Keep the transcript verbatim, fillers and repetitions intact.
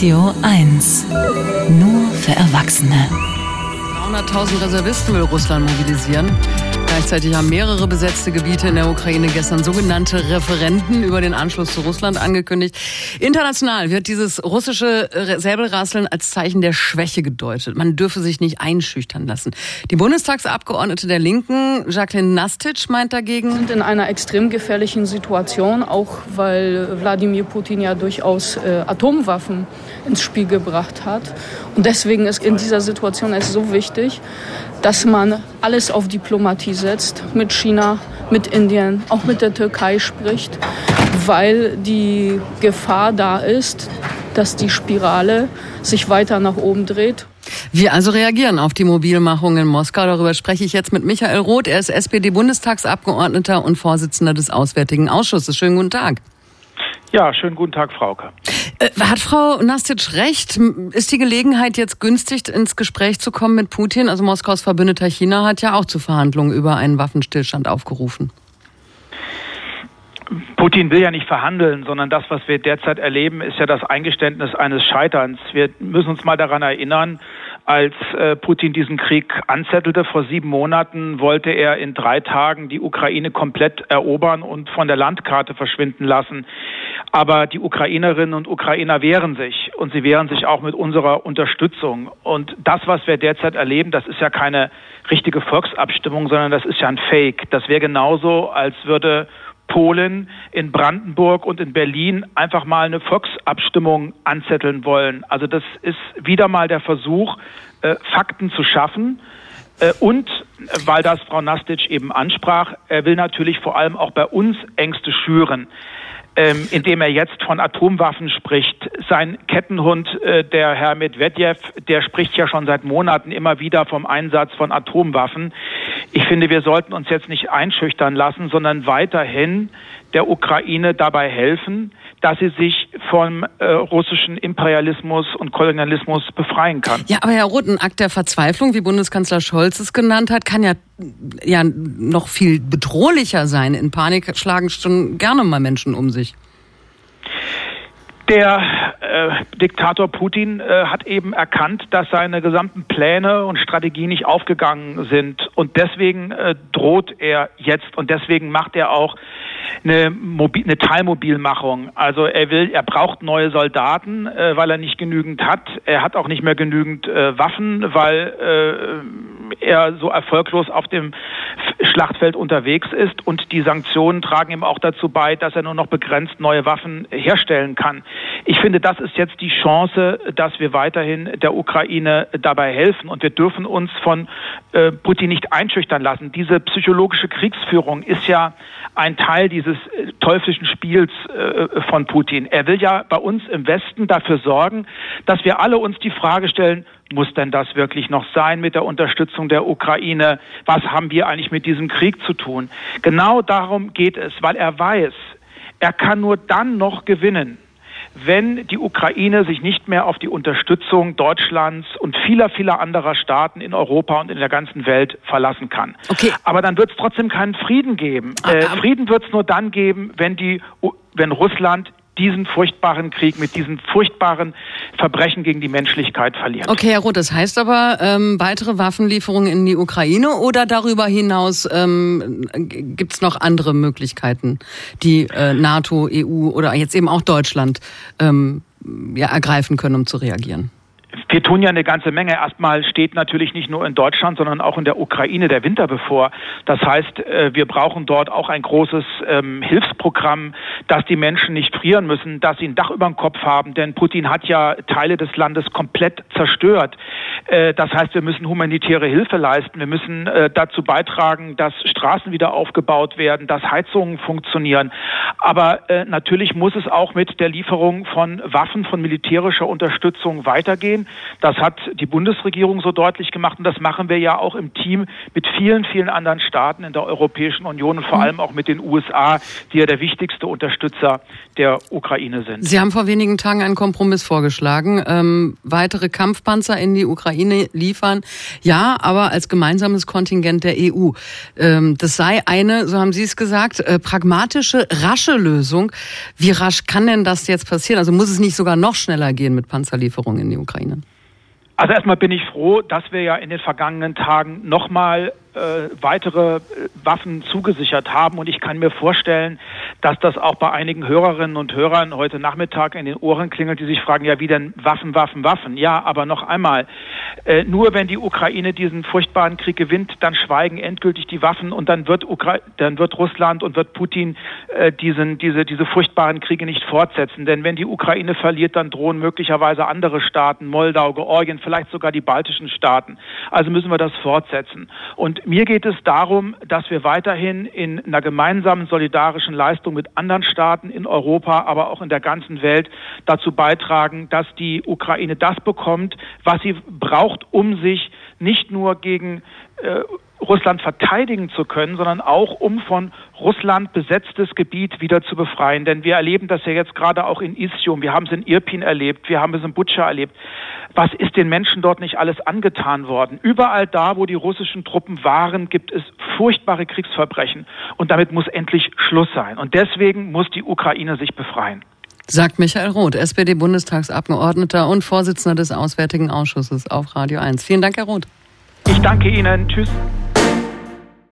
Radio eins. Nur für Erwachsene. dreihunderttausend Reservisten will Russland mobilisieren. Gleichzeitig haben mehrere besetzte Gebiete in der Ukraine gestern sogenannte Referenden über den Anschluss zu Russland angekündigt. International wird dieses russische Säbelrasseln als Zeichen der Schwäche gedeutet. Man dürfe sich nicht einschüchtern lassen. Die Bundestagsabgeordnete der Linken, Jacqueline Nastic, meint dagegen: Wir sind in einer extrem gefährlichen Situation, auch weil Wladimir Putin ja durchaus äh, Atomwaffen ins Spiel gebracht hat. Und deswegen ist in dieser Situation es so wichtig, dass man alles auf Diplomatie setzt, mit China, mit Indien, auch mit der Türkei spricht, weil die Gefahr da ist, dass die Spirale sich weiter nach oben dreht. Wir also reagieren auf die Mobilmachung in Moskau. Darüber spreche ich jetzt mit Michael Roth. Er ist S P D-Bundestagsabgeordneter und Vorsitzender des Auswärtigen Ausschusses. Schönen guten Tag. Ja, schönen guten Tag, Frauke. Äh, hat Frau Nastic recht? Ist die Gelegenheit jetzt günstig, ins Gespräch zu kommen mit Putin? Also Moskaus Verbündeter China hat ja auch zu Verhandlungen über einen Waffenstillstand aufgerufen. Putin will ja nicht verhandeln, sondern das, was wir derzeit erleben, ist ja das Eingeständnis eines Scheiterns. Wir müssen uns mal daran erinnern, als äh, Putin diesen Krieg anzettelte vor sieben Monaten, wollte er in drei Tagen die Ukraine komplett erobern und von der Landkarte verschwinden lassen. Aber die Ukrainerinnen und Ukrainer wehren sich, und sie wehren sich auch mit unserer Unterstützung. Und das, was wir derzeit erleben, das ist ja keine richtige Volksabstimmung, sondern das ist ja ein Fake. Das wäre genauso, als würde Polen in Brandenburg und in Berlin einfach mal eine Volksabstimmung anzetteln wollen. Also das ist wieder mal der Versuch, äh, Fakten zu schaffen. Äh, und, weil das Frau Nastic eben ansprach, er will natürlich vor allem auch bei uns Ängste schüren, ähm, indem er jetzt von Atomwaffen spricht. Sein Kettenhund, äh, der Herr Medvedev, der spricht ja schon seit Monaten immer wieder vom Einsatz von Atomwaffen. Ich finde, wir sollten uns jetzt nicht einschüchtern lassen, sondern weiterhin der Ukraine dabei helfen, dass sie sich vom äh, russischen Imperialismus und Kolonialismus befreien kann. Ja, aber Herr Roth, ein Akt der Verzweiflung, wie Bundeskanzler Scholz es genannt hat, kann ja, ja noch viel bedrohlicher sein. In Panik schlagen schon gerne mal Menschen um sich. Der äh, Diktator Putin äh, hat eben erkannt, dass seine gesamten Pläne und Strategien nicht aufgegangen sind. Und deswegen äh, droht er jetzt, und deswegen macht er auch eine, Mobil- eine Teilmobilmachung. Also er will, er braucht neue Soldaten, äh, weil er nicht genügend hat. Er hat auch nicht mehr genügend äh, Waffen, weil äh, er so erfolglos auf dem Schlachtfeld unterwegs ist. Und die Sanktionen tragen ihm auch dazu bei, dass er nur noch begrenzt neue Waffen herstellen kann. Ich finde, das ist jetzt die Chance, dass wir weiterhin der Ukraine dabei helfen. Und wir dürfen uns von äh, Putin nicht einschüchtern lassen. Diese psychologische Kriegsführung ist ja ein Teil dieses äh, teuflischen Spiels äh, von Putin. Er will ja bei uns im Westen dafür sorgen, dass wir alle uns die Frage stellen, muss denn das wirklich noch sein mit der Unterstützung der Ukraine? Was haben wir eigentlich mit diesem Krieg zu tun? Genau darum geht es, weil er weiß, er kann nur dann noch gewinnen, wenn die Ukraine sich nicht mehr auf die Unterstützung Deutschlands und vieler, vieler anderer Staaten in Europa und in der ganzen Welt verlassen kann. Okay. Aber dann wird es trotzdem keinen Frieden geben. Äh, Frieden wird es nur dann geben, wenn die, wenn Russland diesen furchtbaren Krieg mit diesen furchtbaren Verbrechen gegen die Menschlichkeit verliert. Okay, Herr Roth, das heißt aber ähm, weitere Waffenlieferungen in die Ukraine, oder darüber hinaus ähm, gibt es noch andere Möglichkeiten, die äh, NATO, E U oder jetzt eben auch Deutschland ähm, ja, ergreifen können, um zu reagieren? Wir tun ja eine ganze Menge. Erstmal steht natürlich nicht nur in Deutschland, sondern auch in der Ukraine der Winter bevor. Das heißt, wir brauchen dort auch ein großes ähm, Hilfsprogramm, dass die Menschen nicht frieren müssen, dass sie ein Dach über dem Kopf haben. Denn Putin hat ja Teile des Landes komplett zerstört. Äh, das heißt, wir müssen humanitäre Hilfe leisten. Wir müssen äh, dazu beitragen, dass Straßen wieder aufgebaut werden, dass Heizungen funktionieren. Aber äh, natürlich muss es auch mit der Lieferung von Waffen, von militärischer Unterstützung weitergehen. Das hat die Bundesregierung so deutlich gemacht und das machen wir ja auch im Team mit vielen, vielen anderen Staaten in der Europäischen Union und vor allem auch mit den U S A, die ja der wichtigste Unterstützer der Ukraine sind. Sie haben vor wenigen Tagen einen Kompromiss vorgeschlagen, ähm, weitere Kampfpanzer in die Ukraine liefern, ja, aber als gemeinsames Kontingent der E U. Ähm, das sei eine, so haben Sie es gesagt, äh, pragmatische, rasche Lösung. Wie rasch kann denn das jetzt passieren? Also muss es nicht sogar noch schneller gehen mit Panzerlieferungen in die Ukraine? Also erstmal bin ich froh, dass wir ja in den vergangenen Tagen nochmal äh, weitere äh, Waffen zugesichert haben. Und ich kann mir vorstellen, dass das auch bei einigen Hörerinnen und Hörern heute Nachmittag in den Ohren klingelt, die sich fragen, ja wie denn Waffen, Waffen, Waffen? Ja, aber noch einmal, äh, nur wenn die Ukraine diesen furchtbaren Krieg gewinnt, dann schweigen endgültig die Waffen und dann wird Ukra- dann wird Russland und wird Putin äh, diesen, diese, diese furchtbaren Kriege nicht fortsetzen. Denn wenn die Ukraine verliert, dann drohen möglicherweise andere Staaten, Moldau, Georgien, vielleicht sogar die baltischen Staaten. Also müssen wir das fortsetzen. Und mir geht es darum, dass wir weiterhin in einer gemeinsamen solidarischen Leistung mit anderen Staaten in Europa, aber auch in der ganzen Welt dazu beitragen, dass die Ukraine das bekommt, was sie braucht, um sich nicht nur gegen äh, Russland verteidigen zu können, sondern auch um von Russland besetztes Gebiet wieder zu befreien. Denn wir erleben das ja jetzt gerade auch in Isium, wir haben es in Irpin erlebt, wir haben es in Butscha erlebt. Was ist den Menschen dort nicht alles angetan worden? Überall da, wo die russischen Truppen waren, gibt es furchtbare Kriegsverbrechen. Und damit muss endlich Schluss sein. Und deswegen muss die Ukraine sich befreien. Sagt Michael Roth, S P D-Bundestagsabgeordneter und Vorsitzender des Auswärtigen Ausschusses auf Radio eins. Vielen Dank, Herr Roth. Ich danke Ihnen. Tschüss.